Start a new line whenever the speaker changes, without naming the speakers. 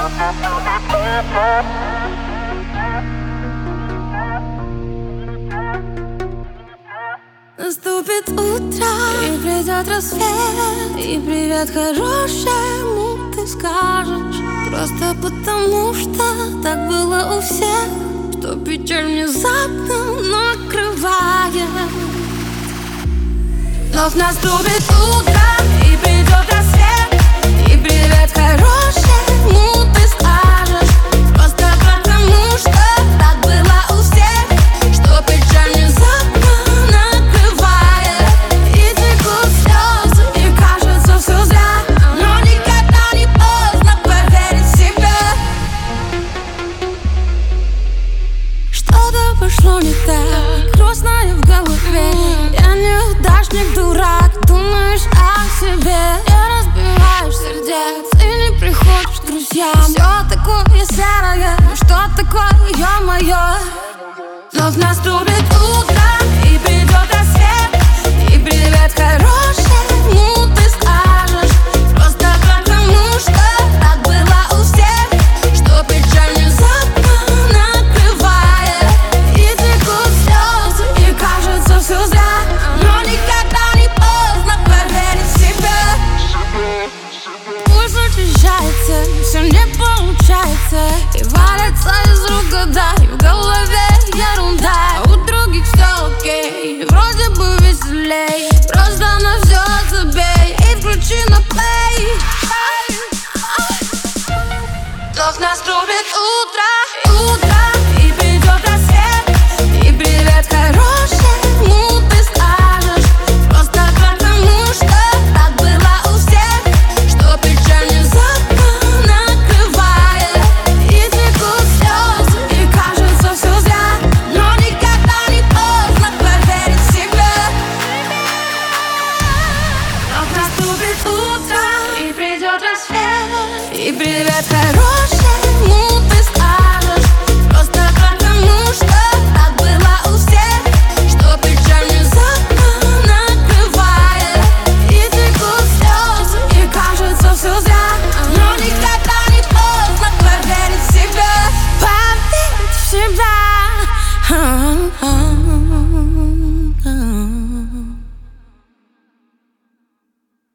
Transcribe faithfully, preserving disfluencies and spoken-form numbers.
Наступит утро, и придет рассвет, и привет хорошему ты скажешь. Просто потому что так было у всех, что печаль внезапно накрывает. Вновь наступит утро, и придет рассвет, и привет хорошему ты скажешь. Просто потому что так было у всех, что печаль внезапно накрывает. И текут слезы, и кажется все зря, но никогда не поздно поверить в себя. Что-то пошло не так, грустно в голове. Я неудачник, дурак, думаешь о себе. Не разбиваешь сердец и не приходишь к друзьям. Все такое серое, ну что такое, ё-моё. Вновь наступит утро, и придет рассвет, и привет хорошему ты скажешь. Просто потому что так было у всех, что печаль внезапно накрывает. И текут слезы, и кажется все зря, но никогда не поздно поверить в себя. Пульс учащается, все не получается, и валится из рук года, и в голове ерунда. А у других все окей, вроде бы веселей. Просто на все забей и включи на плей. Вновь наступит утро, утро, и придет рассвет, и привет хорошему ты скажешь. Просто потому что так было у всех, что печаль внезапно накрывает. И текут слезы, и кажется все зря, но никогда не поздно поверить в себя. Вновь наступит утро, и придет рассвет, и привет хорошему